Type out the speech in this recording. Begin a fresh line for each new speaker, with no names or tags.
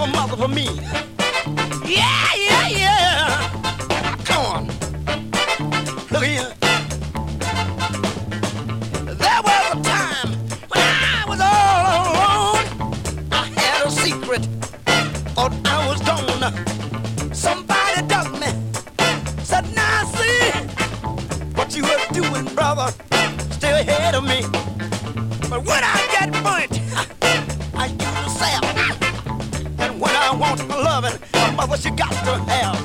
a mother for me. Yeah, yeah, yeah. Come on. Look here. There was a time when I was all alone. I had a secret. Thought I was gone. Somebody dug me. Said, now see what you were doing, brother. Still ahead of me. But when I get burnt, I use a sap. And when I want loving, my mother, she got to have.